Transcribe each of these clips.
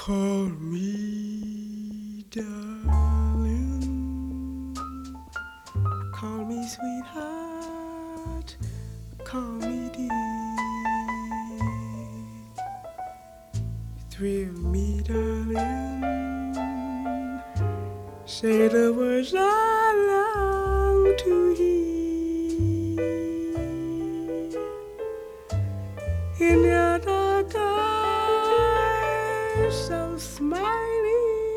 Call me darling, call me sweetheart, call me dear. Thrill me darling, say the words I long to hear. In your dark eyes so smiling,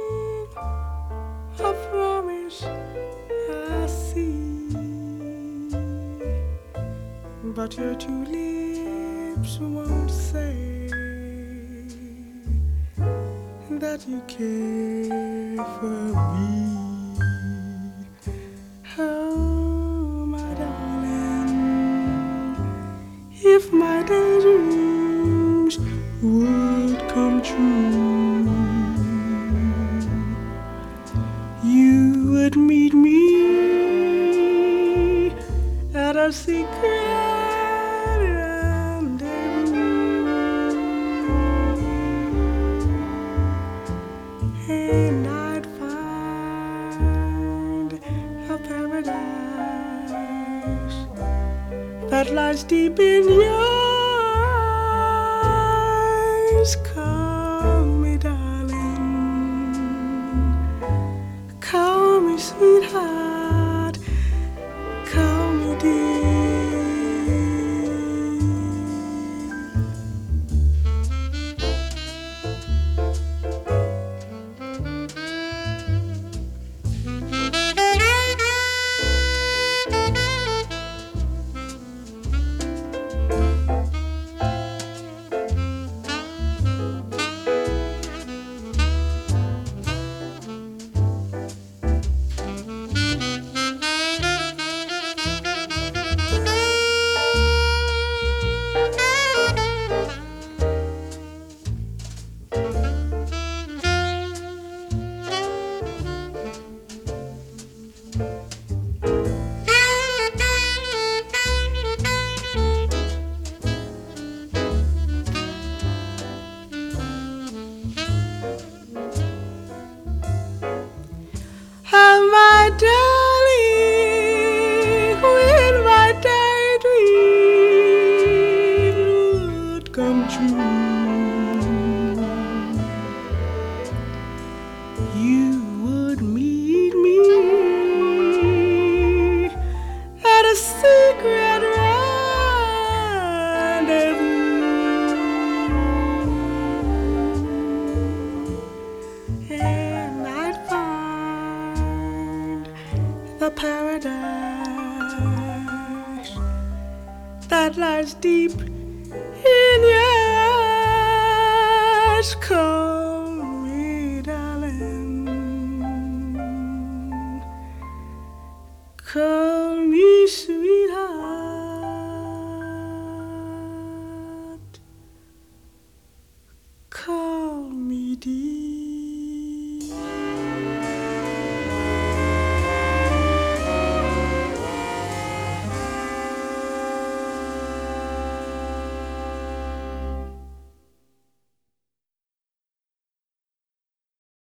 a promise I see, but your two lips won't say that you care for me. Oh, my darling, if my daydreams would come true, you would meet me at a secret rendezvous, and I'd find a paradise that lies deep in your eyes. Call me darling, call me sweetheart, call me dear. My darling, when my daydream would come true, you would meet me at a secret rendezvous, and I'd find the paradise that lies deep in your eyes. Call me darling, call me soon.